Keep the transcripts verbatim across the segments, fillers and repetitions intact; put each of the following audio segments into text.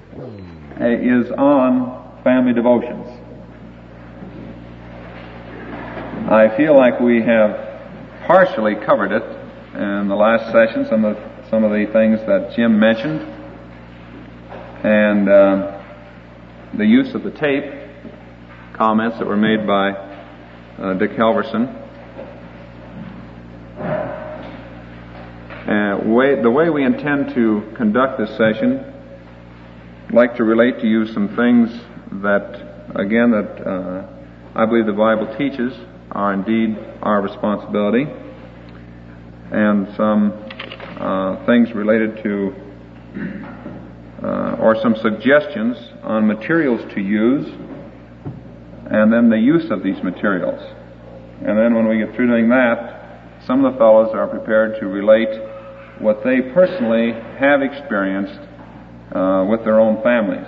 is on family devotions. I feel like we have partially covered it in the last session, some of some of the things that Jim mentioned, and uh, the use of the tape, comments that were made by uh, Dick Halverson. Uh, way, the way we intend to conduct this session, I'd like to relate to you some things that, again, that uh, I believe the Bible teaches are indeed our responsibility, and some uh, things related to, uh, or some suggestions on materials to use, and then the use of these materials. And then when we get through doing that, some of the fellows are prepared to relate what they personally have experienced uh, with their own families.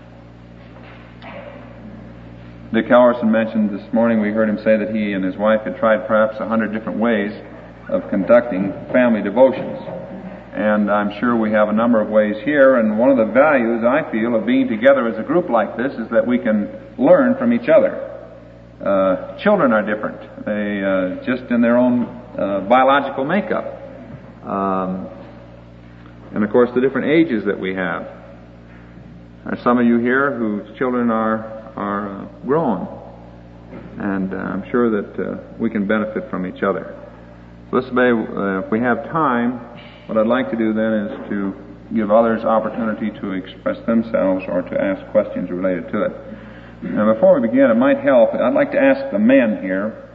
Dick Halverson mentioned this morning, we heard him say that he and his wife had tried perhaps a hundred different ways of conducting family devotions. And I'm sure we have a number of ways here, and one of the values, I feel, of being together as a group like this is that we can learn from each other. Uh, children are different. They, uh, just in their own uh, biological makeup. Um, and of course the different ages that we have. There are some of you here whose children are are uh, grown, and uh, I'm sure that uh, we can benefit from each other. So this may, uh, if we have time, what I'd like to do then is to give others opportunity to express themselves or to ask questions related to it. Now before we begin, it might help, I'd like to ask the men here,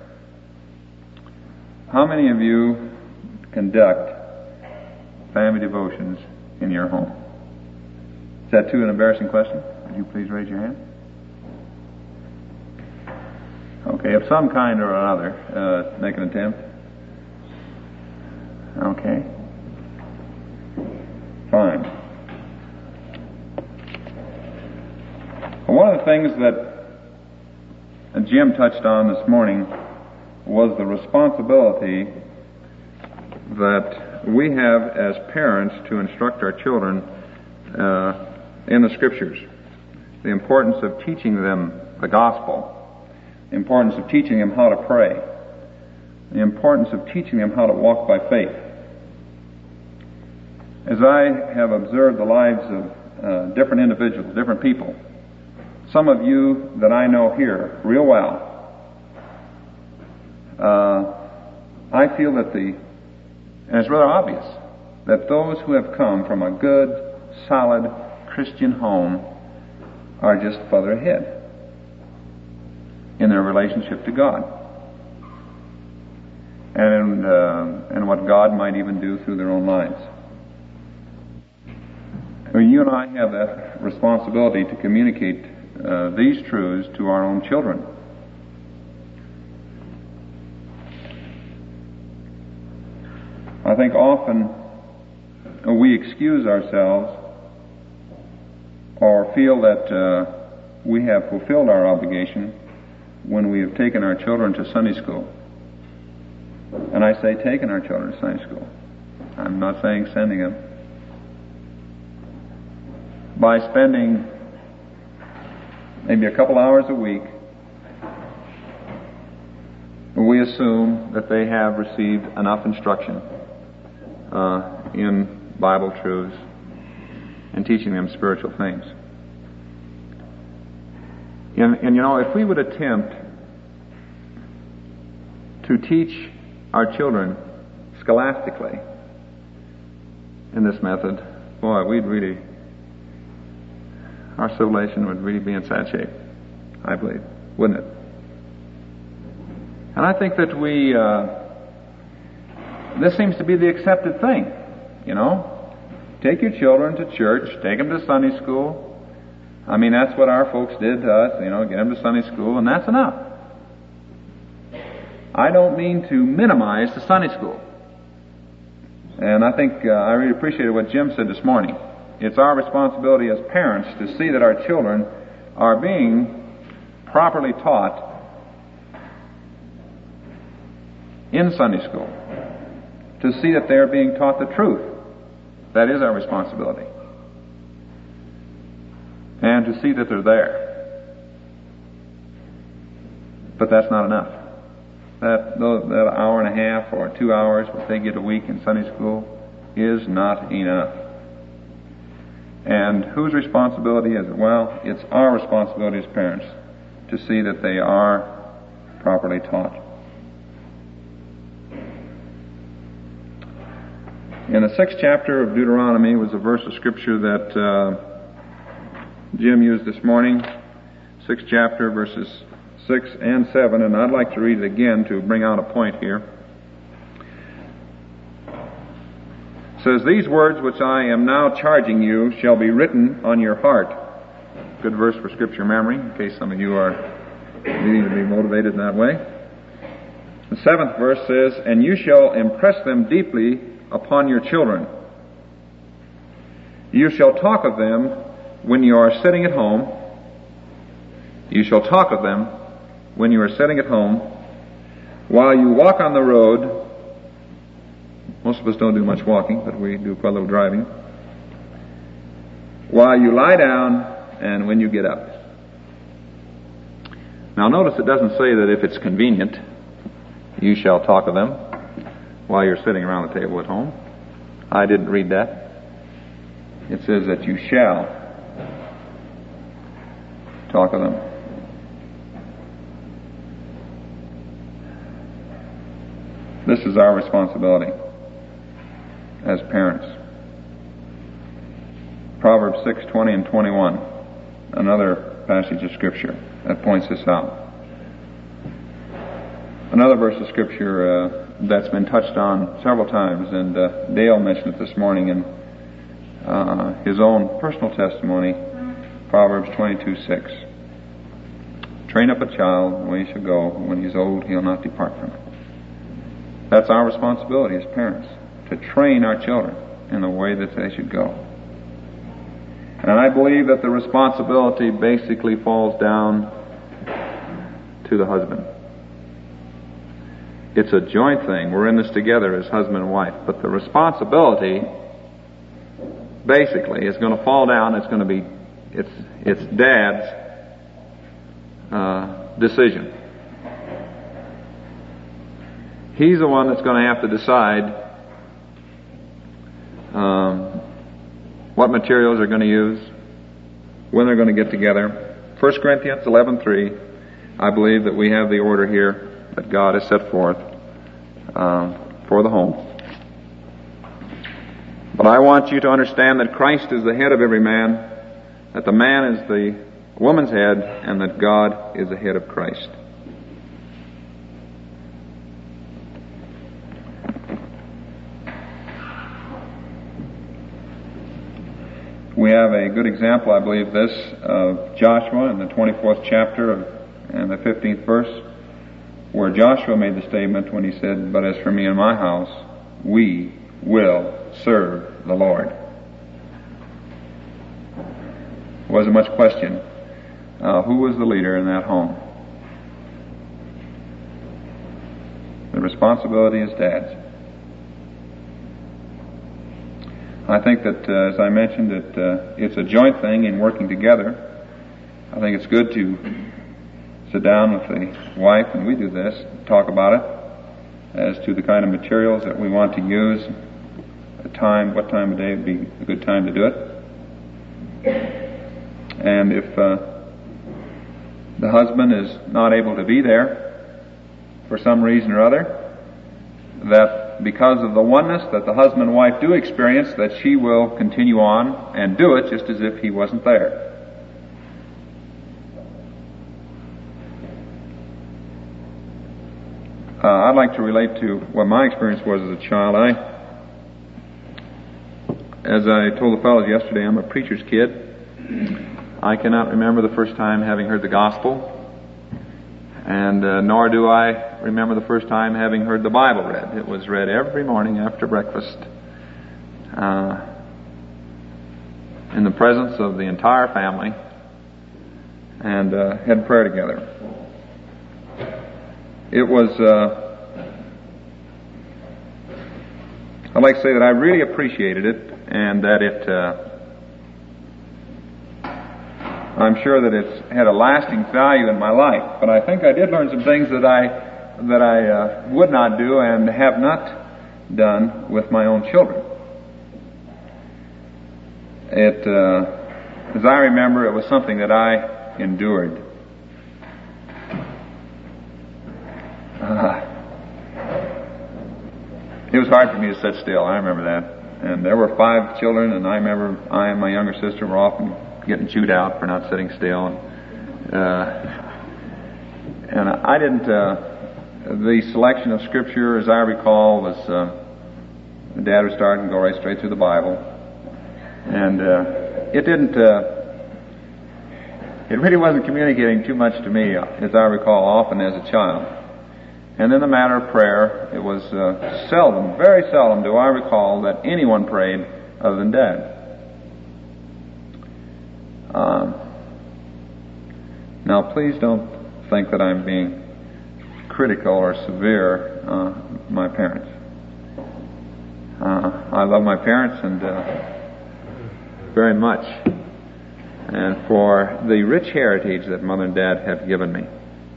how many of you conduct family devotions in your home? Is that too an embarrassing question? Would you please raise your hand? Okay, of some kind or another, uh, make an attempt. Okay. Fine. Well, one of the things that Jim touched on this morning was the responsibility that we have as parents to instruct our children uh, in the Scriptures. The importance of teaching them the gospel. The importance of teaching them how to pray. The importance of teaching them how to walk by faith. As I have observed the lives of uh, different individuals, different people, some of you that I know here real well, uh, I feel that the, and it's rather obvious, that those who have come from a good, solid Christian home are just further ahead in their relationship to God, and uh, and what God might even do through their own lives. I mean, you and I have that responsibility to communicate uh, these truths to our own children. I think often we excuse ourselves or feel that uh, we have fulfilled our obligation when we have taken our children to Sunday school. And I say taken our children to Sunday school. I'm not saying sending them. By spending maybe a couple hours a week, we assume that they have received enough instruction uh, in Bible truths and teaching them spiritual things. And, and you know, if we would attempt to teach our children scholastically in this method, boy, we'd really, our civilization would really be in sad shape, I believe, wouldn't it? And I think that we, uh, this seems to be the accepted thing, you know. Take your children to church, take them to Sunday school. I mean, that's what our folks did to us, you know, get them to Sunday school, and that's enough. I don't mean to minimize the Sunday school. And I think uh, I really appreciated what Jim said this morning. It's our responsibility as parents to see that our children are being properly taught in Sunday school, to see that they are being taught the truth. That is our responsibility. and to see that they're there. But that's not enough. That, that hour and a half or two hours that they get a week in Sunday school is not enough. And whose responsibility is it? Well, it's our responsibility as parents to see that they are properly taught. In the sixth chapter of Deuteronomy was a verse of Scripture that uh, Jim used this morning. Sixth chapter, verses six and seven, and I'd like to read it again to bring out a point here. It says, "These words which I am now charging you shall be written on your heart." Good verse for Scripture memory, in case some of you are needing to be motivated in that way. The seventh verse says, "And you shall impress them deeply upon your children. You shall talk of them when you are sitting at home. You shall talk of them when you are sitting at home, while you walk on the road." Most of us don't do much walking, but we do quite a little driving. "While you lie down and when you get up." Now notice it doesn't say that if it's convenient, you shall talk of them while you're sitting around the table at home. I didn't read that. It says that you shall talk of them. This is our responsibility as parents. Proverbs six, twenty and twenty-one, another passage of Scripture that points this out. Another verse of Scripture uh, that's been touched on several times, and uh, Dale mentioned it this morning in uh, his own personal testimony, Proverbs twenty-two, six. "Train up a child the way he should go. When he's old, he'll not depart from it." That's our responsibility as parents, to train our children in the way that they should go. And I believe that the responsibility basically falls down to the husband. It's a joint thing. We're in this together as husband and wife. But the responsibility basically is going to fall down. It's going to be, it's, it's Dad's uh, decision. He's the one that's going to have to decide um, what materials they're going to use, when they're going to get together. First Corinthians eleven three, I believe that we have the order here that God has set forth uh, for the home. But I want you to understand that Christ is the head of every man, that the man is the woman's head, and that God is the head of Christ. We have a good example, I believe, this of Joshua in the twenty-fourth chapter of, and the fifteenth verse, where Joshua made the statement when he said, "But as for me and my house, we will serve the Lord." There wasn't much question. Uh, who was the leader in that home? The responsibility is Dad's. I think that, uh, as I mentioned, that uh, it's a joint thing in working together. I think it's good to sit down with the wife, and we do this, talk about it as to the kind of materials that we want to use, the time, what time of day would be a good time to do it. And if uh, the husband is not able to be there for some reason or other, that because of the oneness that the husband and wife do experience, that she will continue on and do it just as if he wasn't there. Uh, I'd like to relate to what my experience was as a child. I, as I told the fellows yesterday, I'm a preacher's kid. I cannot remember the first time having heard the gospel, and uh, nor do I remember the first time having heard the Bible read. It was read every morning after breakfast, uh, in the presence of the entire family, and uh, had prayer together. It was, uh, I'd like to say that I really appreciated it, and that it, uh, I'm sure that it's had a lasting value in my life. But I think I did learn some things that I that I uh, would not do and have not done with my own children. It, uh, as I remember, it was something that I endured. Uh, it was hard for me to sit still. I remember that. And there were five children, and I remember I and my younger sister were often getting chewed out for not sitting still. And, uh, and I didn't. Uh, the selection of Scripture, as I recall, was uh, Dad would start and go right straight through the Bible, and uh, it didn't. Uh, it really wasn't communicating too much to me, as I recall, often as a child. And in the matter of prayer, it was uh, seldom, very seldom, do I recall that anyone prayed other than Dad. Um, now, please don't think that I'm being critical or severe uh, my parents. Uh, I love my parents and uh, very much, and for the rich heritage that Mother and Dad have given me.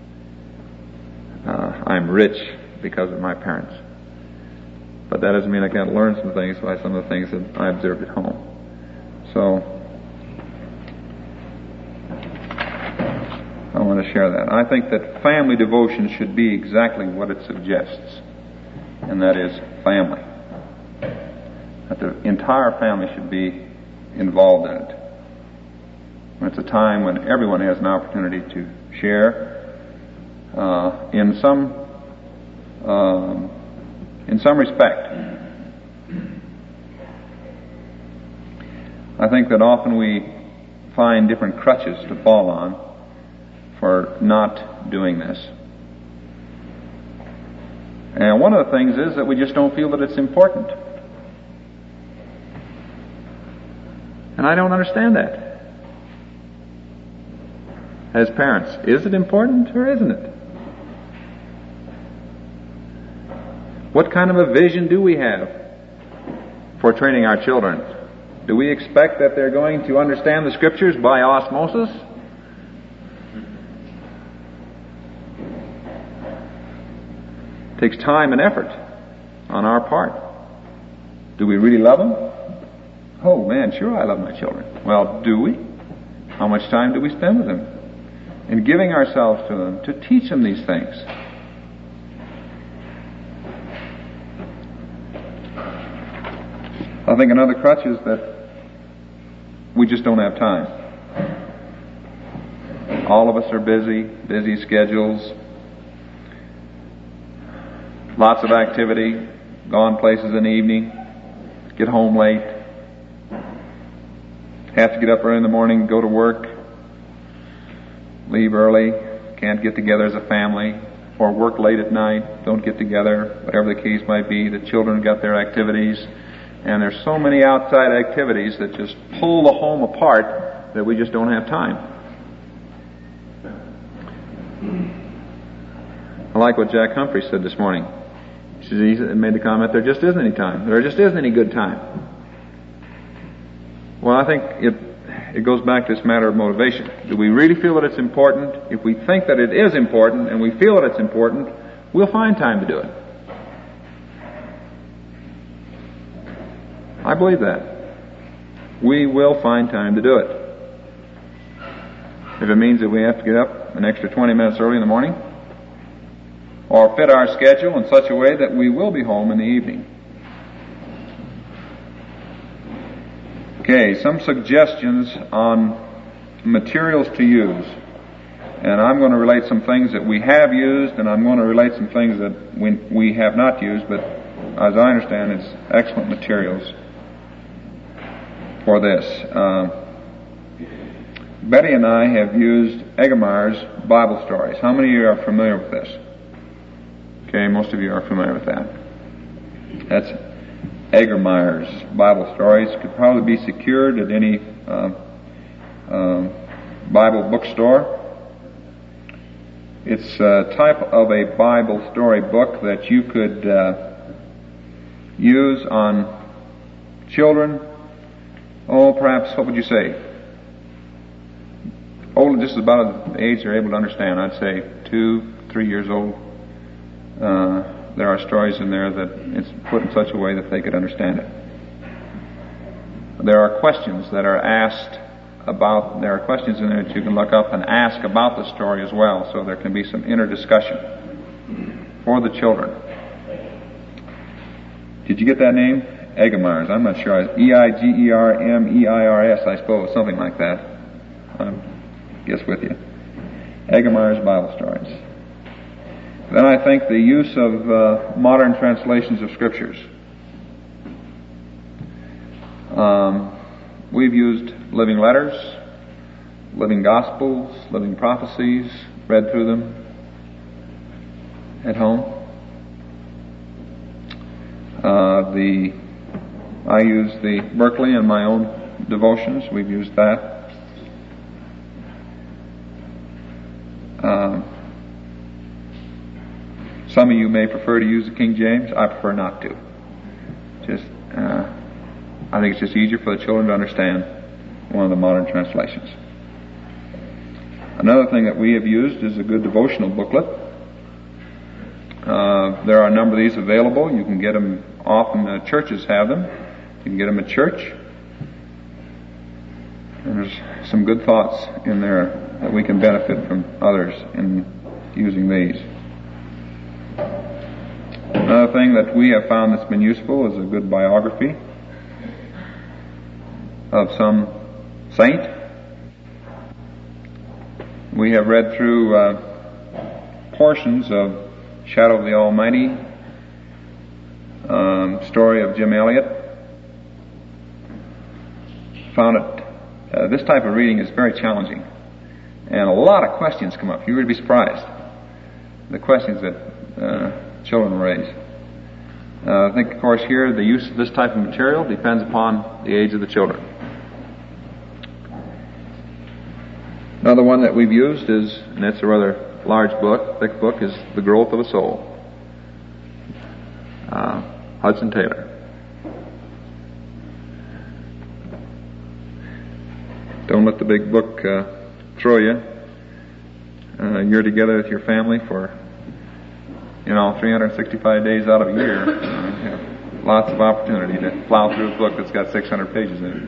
Uh, I'm rich because of my parents. But that doesn't mean I can't learn some things by some of the things that I observed at home. So, I want to share that. I think that family devotion should be exactly what it suggests, and that is family. That the entire family should be involved in it. It's a time when everyone has an opportunity to share uh, in some um, in some respect. I think that often we find different crutches to fall on for not doing this. And one of the things is that we just don't feel that it's important. And I don't understand that. As parents, is it important or isn't it? What kind of a vision do we have for training our children? Do we expect that they're going to understand the Scriptures by osmosis? It takes time and effort on our part. Do we really love them? Oh man, sure I love my children. Well, do we? How much time do we spend with them? In giving ourselves to them, to teach them these things. I think another crutch is that we just don't have time. All of us are busy, busy schedules, lots of activity, gone places in the evening, get home late, have to get up early in the morning, go to work, leave early, can't get together as a family, or work late at night, don't get together, whatever the case might be. The children got their activities, and there's so many outside activities that just pull the home apart that we just don't have time. I like what Jack Humphrey said this morning. He made the comment, there just isn't any time. There just isn't any good time. Well, I think it it goes back to this matter of motivation. Do we really feel that it's important? If we think that it is important and we feel that it's important, we'll find time to do it. I believe that. We will find time to do it. If it means that we have to get up an extra twenty minutes early in the morning, or fit our schedule in such a way that we will be home in the evening. Okay, some suggestions on materials to use. And I'm going to relate some things that we have used, and I'm going to relate some things that we, we have not used, but as I understand, it's excellent materials for this. Uh, Betty and I have used Eggemeyer's Bible Stories. How many of you are familiar with this? Okay, most of you are familiar with that. That's Eggemeyer's Bible Stories. Could probably be secured at any uh, uh, Bible bookstore. It's a type of a Bible story book that you could uh, use on children. Oh, perhaps, what would you say? old, just about the age they're able to understand. I'd say two, three years old. Uh, there are stories in there that it's put in such a way that they could understand it. There are questions that are asked about, there are questions in there that you can look up and ask about the story as well, so there can be some inner discussion for the children. Did you get that name? Egermeyers. I'm not sure. E I G E R M E I R S, I suppose, something like that. I guess with you. Egermeyers Bible Stories. Then I think the use of uh, modern translations of scriptures. Um, we've used living letters, living gospels, living prophecies, read through them at home. Uh, the I use the Berkeley in my own devotions. We've used that. Um, some of you may prefer to use the King James. I prefer not to. Just, uh, I think it's just easier for the children to understand one of the modern translations. Another thing that we have used is a good devotional booklet. Uh, there are a number of these available. You can get them. Often uh, churches have them. You can get them at church. And there's some good thoughts in there that we can benefit from others in using these. Another thing that we have found that's been useful is a good biography of some saint. We have read through uh, portions of Shadow of the Almighty, um, story of Jim Elliot. Found it, uh, this type of reading is very challenging. And a lot of questions come up. You would be surprised. The questions that uh, children raise. Uh, I think, of course, here the use of this type of material depends upon the age of the children. Another one that we've used is, and it's a rather large book, thick book, is The Growth of a Soul. Uh, Hudson Taylor. Don't let the big book uh, throw you. Uh, you're together with your family for, you know, three hundred sixty-five days out of a year. Uh, you have lots of opportunity to plow through a book that's got six hundred pages in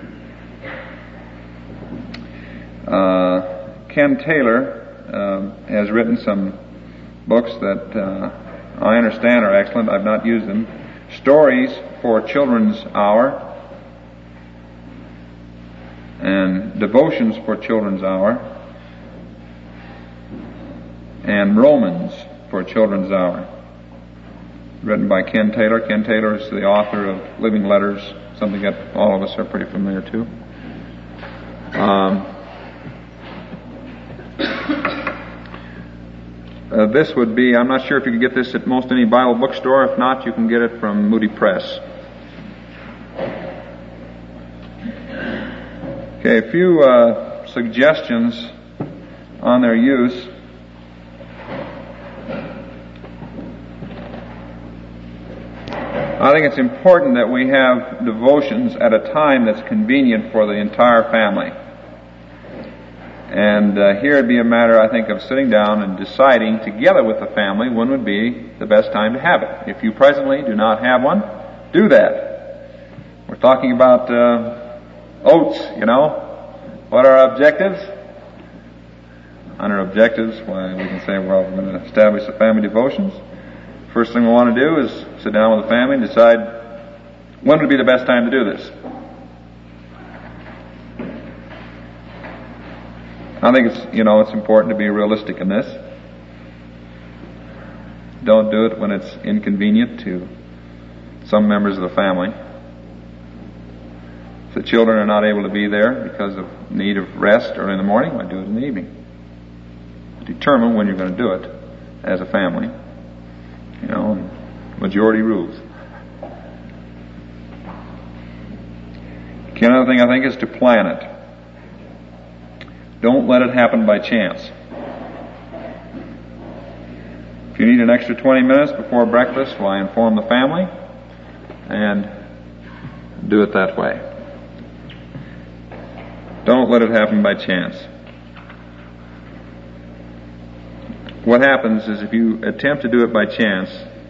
it. Uh, Ken Taylor um, has written some books that uh, I understand are excellent. I've not used them. Stories for Children's Hour and Devotions for Children's Hour and Romans for Children's Hour, written by Ken Taylor. Ken Taylor is the author of Living Letters, something that all of us are pretty familiar to. Um, uh, this would be, I'm not sure if you can get this at most any Bible bookstore. If not, you can get it from Moody Press. Okay, a few uh, suggestions on their use. I think it's important that we have devotions at a time that's convenient for the entire family. And uh, here it'd be a matter, I think, of sitting down and deciding together with the family when would be the best time to have it. If you presently do not have one, do that. We're talking about uh, oats, you know. What are our objectives? Under objectives, why we can say, well, we're going to establish the family devotions. First thing we want to do is sit down with the family and decide when would be the best time to do this. I think it's, you know, it's important to be realistic in this. Don't do it when it's inconvenient to some members of the family. If the children are not able to be there because of need of rest or in the morning, why do it in the evening? Determine when you're going to do it as a family. You know, majority rules. Okay, another thing I think is to plan it. Don't let it happen by chance. If you need an extra twenty minutes before breakfast, why inform the family and do it that way. Don't let it happen by chance. what happens is if you attempt to do it by chance,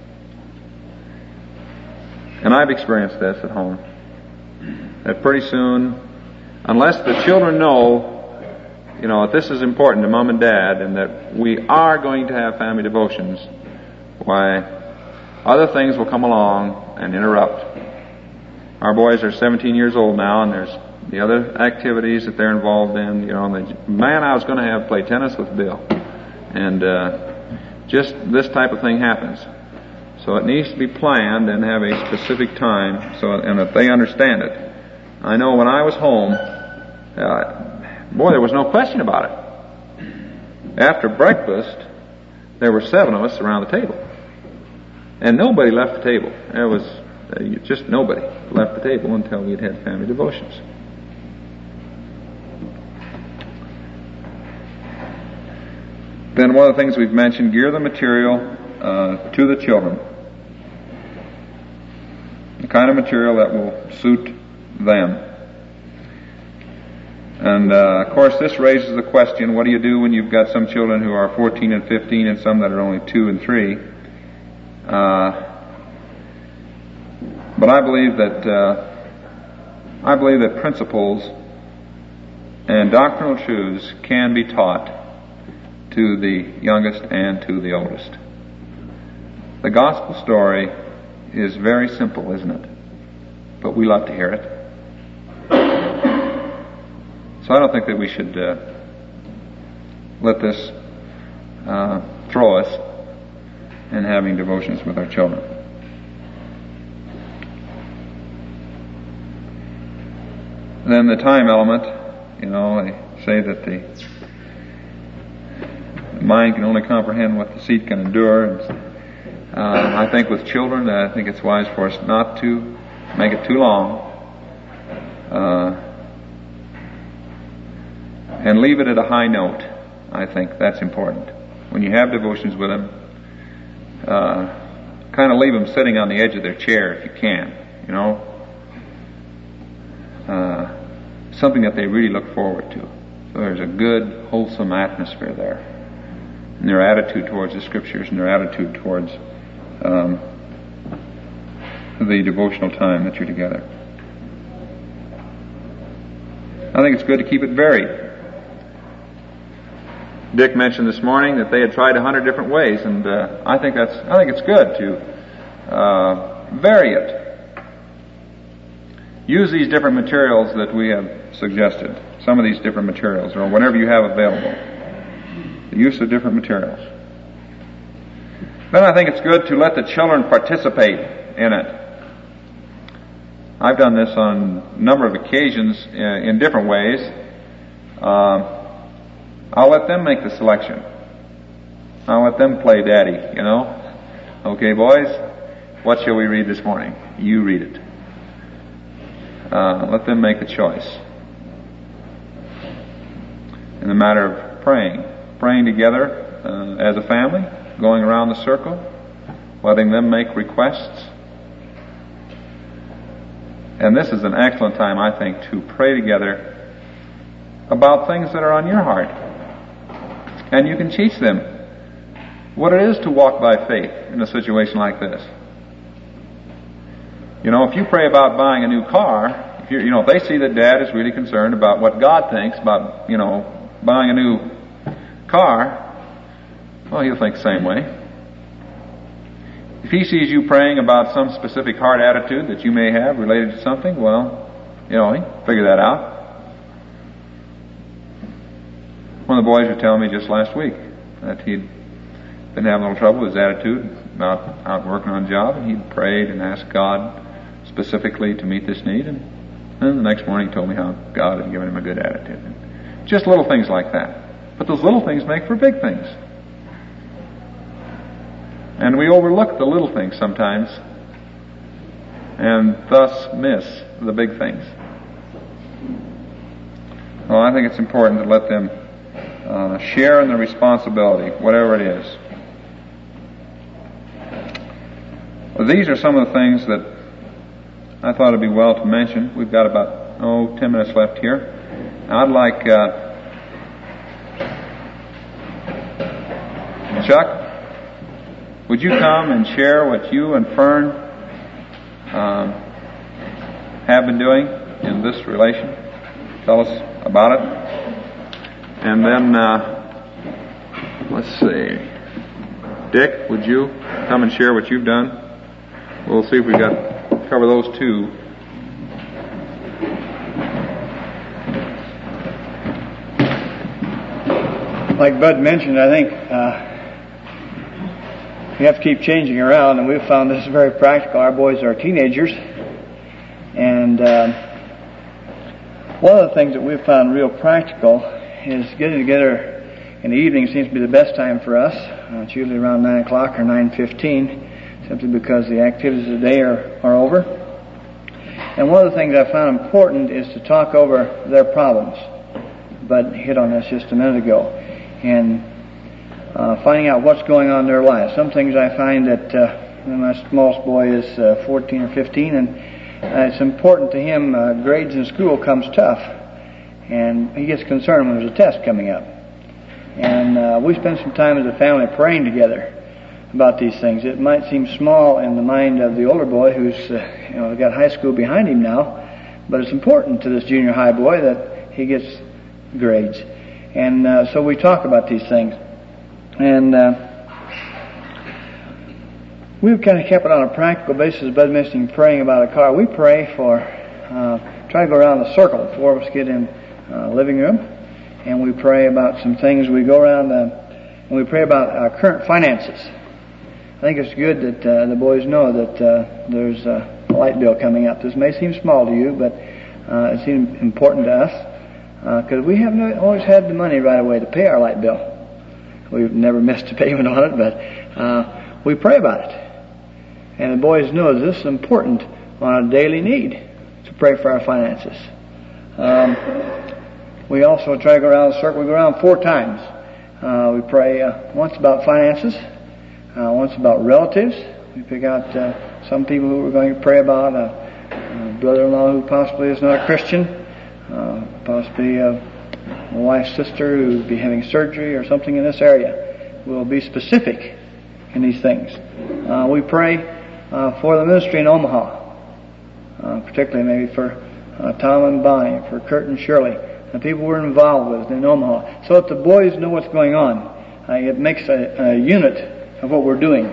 and I've experienced this at home, that pretty soon, unless the children know, you know, that this is important to Mom and Dad and that we are going to have family devotions, why, other things will come along and interrupt. Our boys are seventeen years old now, and there's the other activities that they're involved in. You know, and they, man, I was going to have play tennis with Bill, and uh, just this type of thing happens. So it needs to be planned and have a specific time, so and that they understand it. I know when I was home, uh, boy, there was no question about it. After breakfast, there were seven of us around the table, and nobody left the table. There was uh, just nobody left the table until we'd had family devotions. Then one of the things we've mentioned, gear the material uh, to the children. The kind of material that will suit them. And uh, of course this raises the question, what do you do when you've got some children who are fourteen and fifteen and some that are only two and three? Uh, but I believe that uh, I believe that principles and doctrinal truths can be taught to the youngest and to the oldest. The gospel story is very simple, isn't it? But we love to hear it. So I don't think that we should uh, let this uh, throw us in having devotions with our children. Then the time element, you know, they say that the mind can only comprehend what the seat can endure. And, uh, I think with children, I think it's wise for us not to make it too long, uh, and leave it at a high note. I think that's important. When you have devotions with them, uh, kind of leave them sitting on the edge of their chair if you can, you know, uh, something that they really look forward to. So there's a good, wholesome atmosphere there. And their attitude towards the Scriptures and their attitude towards um, the devotional time that you're together. I think it's good to keep it varied. Dick mentioned this morning that they had tried a hundred different ways, and uh, I think that's I think it's good to uh, vary it. Use these different materials that we have suggested. Some of these different materials, or whatever you have available. The use of different materials. Then I think it's good to let the children participate in it. I've done this on a number of occasions in, in different ways. Uh, I'll let them make the selection. I'll let them play daddy, you know. Okay, boys, what shall we read this morning? You read it. Uh, let them make the choice. In the matter of praying. Praying together uh, as a family, going around the circle, letting them make requests. And this is an excellent time, I think, to pray together about things that are on your heart. And you can teach them what it is to walk by faith in a situation like this. You know, if you pray about buying a new car, if you you know, if they see that Dad is really concerned about what God thinks about, you know, buying a new car, well, he'll think the same way. If he sees you praying about some specific heart attitude that you may have related to something, well, you know, he'll figure that out. One of the boys was telling me just last week that he'd been having a little trouble with his attitude about out working on a job, and he'd prayed and asked God specifically to meet this need, and, and the next morning he told me how God had given him a good attitude. And just little things like that. But those little things make for big things. And we overlook the little things sometimes, and thus miss the big things. Well, I think it's important to let them uh, share in the responsibility, whatever it is. Well, these are some of the things that I thought it'd be well to mention. We've got about, oh, ten minutes left here. Now, I'd like uh, Chuck, would you come and share what you and Fern um, have been doing in this relation? Tell us about it. And then, uh, let's see. Dick, would you come and share what you've done? We'll see if we got cover those two. Like Bud mentioned, I think uh, we have to keep changing around, and we've found this is very practical. Our boys are teenagers, and uh, one of the things that we've found real practical is getting together in the evening seems to be the best time for us. Uh, it's usually around nine o'clock or nine fifteen, simply because the activities of the day are, are over. And one of the things I found important is to talk over their problems. Bud hit on this just a minute ago. And uh, finding out what's going on in their lives. Some things I find that uh, my smallest boy is uh, fourteen or fifteen, and uh, it's important to him. Uh, grades in school comes tough, and he gets concerned when there's a test coming up. And uh, we spend some time as a family praying together about these things. It might seem small in the mind of the older boy who's uh, you know got high school behind him now, but it's important to this junior high boy that he gets grades. And uh, so we talk about these things. And uh, we've kind of kept it on a practical basis. Bud mentioned praying about a car. We pray for, uh, try to go around the circle. Four of us get in uh, living room, and we pray about some things. We go around uh, and we pray about our current finances. I think it's good that uh, the boys know that uh, there's a light bill coming up. This may seem small to you, but uh, it seems important to us. Because uh, we haven't always had the money right away to pay our light bill. We've never missed a payment on it, but uh, we pray about it. And the boys know this is important on a daily need to pray for our finances. Um, we also try to go around the circle. We go around four times. Uh, we pray uh, once about finances, uh, once about relatives. We pick out uh, some people who we're going to pray about. Uh, a brother-in-law who possibly is not a Christian. Uh, possibly a wife's sister who would be having surgery or something in this area. We'll be specific in these things. Uh, we pray uh, for the ministry in Omaha, uh, particularly maybe for uh, Tom and Bonnie, for Kurt and Shirley, the people we're involved with in Omaha, so that the boys know what's going on. Uh, it makes a, a unit of what we're doing.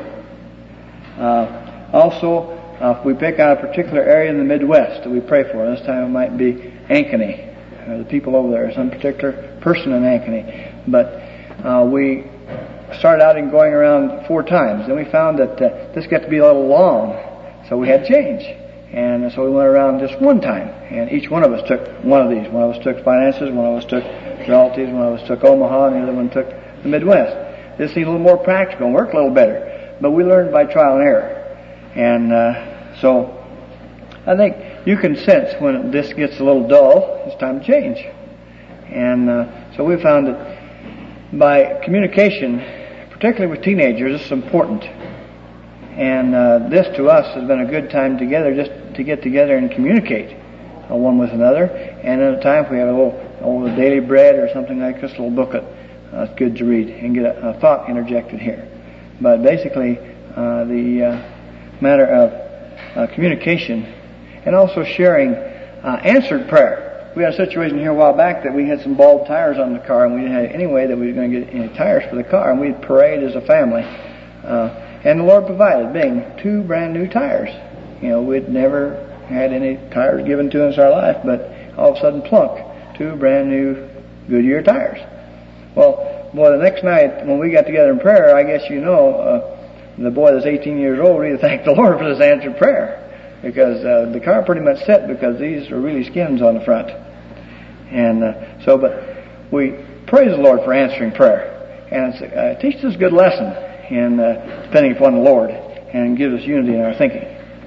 Uh, also, uh, if we pick out a particular area in the Midwest that we pray for, this time it might be Ankeny, or the people over there, some particular person in Ankeny. But uh, we started out in going around four times. Then we found that uh, this got to be a little long, so we had to change. And so we went around just one time, and each one of us took one of these. One of us took finances, one of us took relatives, one of us took Omaha, and the other one took the Midwest. This seemed a little more practical and worked a little better, but we learned by trial and error. And uh, so I think you can sense when this gets a little dull, it's time to change. And uh, so we found that by communication, particularly with teenagers, this is important. And uh, this to us has been a good time together, just to get together and communicate uh, one with another. And at a time if we have a little, a little daily bread or something like this, a little booklet, uh, it's good to read and get a, a thought interjected here. But basically, uh, the uh, matter of uh, communication and also sharing uh, answered prayer. We had a situation here a while back that we had some bald tires on the car, and we didn't have any way that we were going to get any tires for the car, and we prayed as a family. Uh, and the Lord provided, being two brand new tires. You know, we'd never had any tires given to us in our life, but all of a sudden, plunk, two brand new Goodyear tires. Well, boy, the next night when we got together in prayer, I guess you know, uh, the boy that's eighteen years old really thanked the Lord for this answered prayer. Because uh, the car pretty much set because these are really skins on the front. And uh, so, but we praise the Lord for answering prayer. And it's, uh, it teaches us a good lesson in uh, depending upon the Lord and gives us unity in our thinking.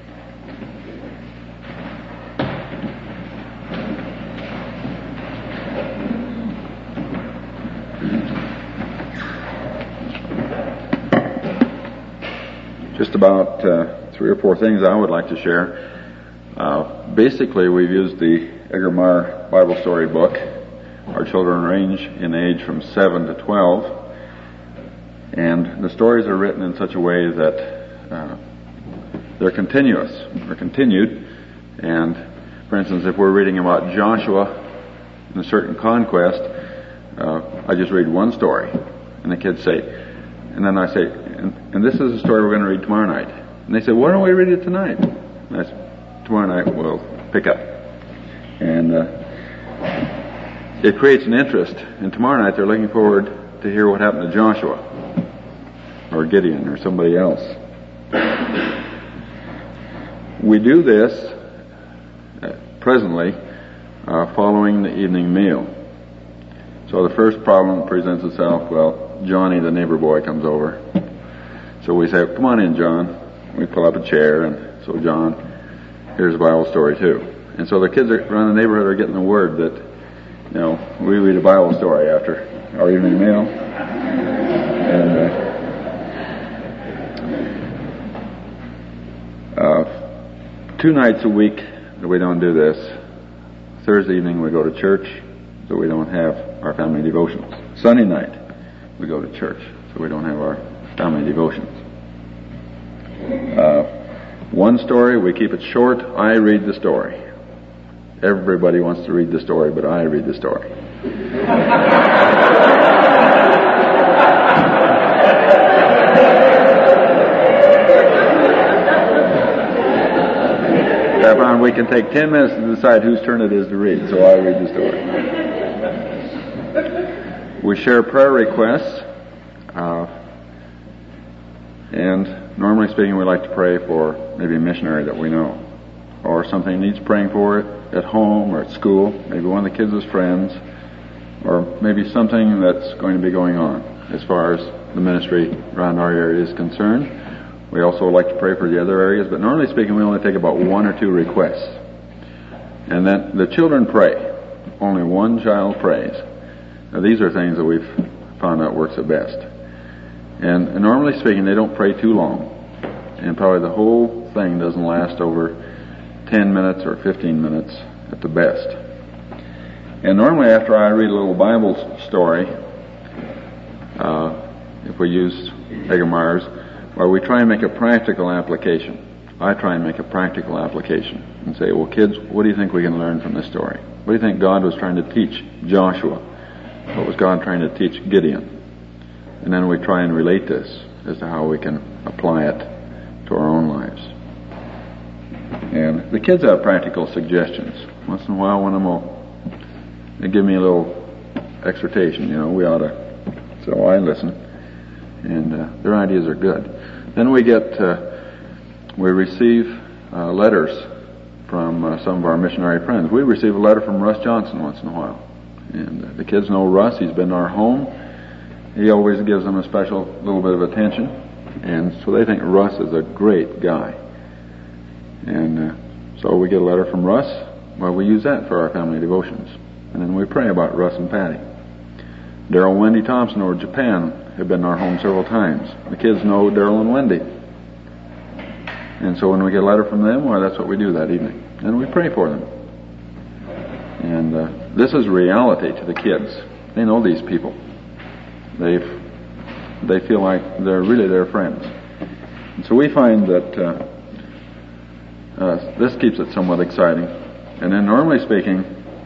Just about uh, three or four things I would like to share. Uh, basically, we've used the Edgar Marr Bible Story book. Our children range in age from seven to twelve. And the stories are written in such a way that uh, they're continuous, they're continued. And for instance, if we're reading about Joshua in a certain conquest, uh, I just read one story, and the kids say, and then I say, and, and this is the story we're going to read tomorrow night. And they say, why don't we read it tonight? And I say, tomorrow night we'll pick up. And uh, it creates an interest. And tomorrow night they're looking forward to hear what happened to Joshua, or Gideon, or somebody else. We do this uh, presently uh, following the evening meal. So the first problem presents itself, well, Johnny, the neighbor boy, comes over. So we say, come on in, John. We pull up a chair, and so John, here's a Bible story too. And so the kids around the neighborhood are getting the word that, you know, we read a Bible story after our evening meal. And uh, uh, two nights a week that we don't do this. Thursday evening we go to church, so we don't have our family devotions. Sunday night we go to church, so we don't have our family devotions. Uh, one story, we keep it short. I read the story. Everybody wants to read the story, but I read the story. I found we can take ten minutes to decide whose turn it is to read, so I read the story. We share prayer requests, uh, and normally speaking, we like to pray for maybe a missionary that we know, or something needs praying for at home or at school, maybe one of the kids' friends, or maybe something that's going to be going on as far as the ministry around our area is concerned. We also like to pray for the other areas, but normally speaking, we only take about one or two requests. And then the children pray. Only one child prays. Now, these are things that we've found out works the best. And, and normally speaking, they don't pray too long. And probably the whole thing doesn't last over ten minutes or fifteen minutes at the best. And normally after I read a little Bible story, uh, if we use Hager-Myers, well, we try and make a practical application. I try and make a practical application and say, well, kids, what do you think we can learn from this story? What do you think God was trying to teach Joshua? What was God trying to teach Gideon? And then we try and relate this as to how we can apply it to our own lives. And the kids have practical suggestions. Once in a while, one of them will they give me a little exhortation, you know, we ought to, so I listen. And uh, their ideas are good. Then we get, uh, we receive uh, letters from uh, some of our missionary friends. We receive a letter from Russ Johnson once in a while. And uh, the kids know Russ. He's been in our home. He always gives them a special little bit of attention. And so they think Russ is a great guy. And uh, so we get a letter from Russ. Well, we use that for our family devotions. And then we pray about Russ and Patty. Daryl and Wendy Thompson over Japan have been in our home several times. The kids know Daryl and Wendy. And so when we get a letter from them, well, that's what we do that evening. And we pray for them. And uh, this is reality to the kids. They know these people. They've, they feel like they're really their friends. And so we find that uh, uh, this keeps it somewhat exciting. And then normally speaking,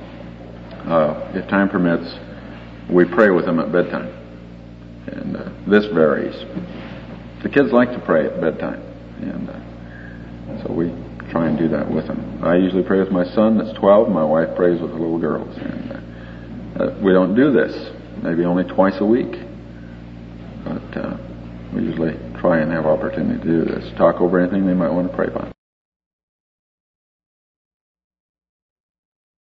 uh, if time permits, we pray with them at bedtime. And uh, this varies. The kids like to pray at bedtime. And uh, so we try and do that with them. I usually pray with my son that's twelve. My wife prays with the little girls. And uh, uh, we don't do this. Maybe only twice a week. But uh, we usually try and have opportunity to do this. Talk over anything they might want to pray about.